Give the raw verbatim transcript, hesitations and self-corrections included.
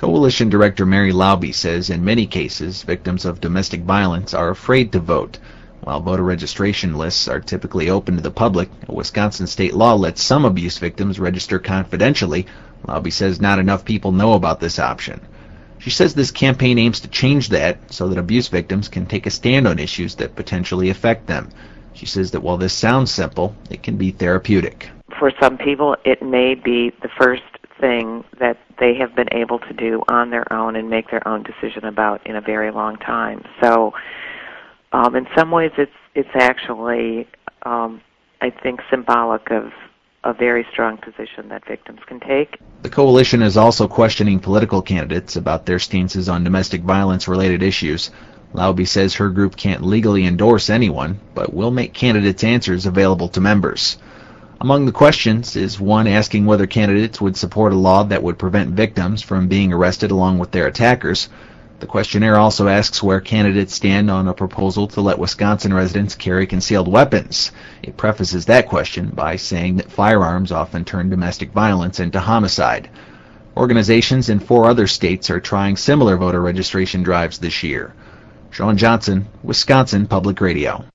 Coalition Director Mary Laube says in many cases, victims of domestic violence are afraid to vote. While voter registration lists are typically open to the public, a Wisconsin state law lets some abuse victims register confidentially. Laube says not enough people know about this option. She says this campaign aims to change that so that abuse victims can take a stand on issues that potentially affect them. She says that while this sounds simple, it can be therapeutic. For some people, it may be the first thing that they have been able to do on their own and make their own decision about in a very long time. So um, in some ways it's it's actually, um, I think, symbolic of a very strong position that victims can take. The coalition is also questioning political candidates about their stances on domestic violence-related issues. Laube says her group can't legally endorse anyone, but will make candidates' answers available to members. Among the questions is one asking whether candidates would support a law that would prevent victims from being arrested along with their attackers. The questionnaire also asks where candidates stand on a proposal to let Wisconsin residents carry concealed weapons. It prefaces that question by saying that firearms often turn domestic violence into homicide. Organizations in four other states are trying similar voter registration drives this year. Sean Johnson, Wisconsin Public Radio.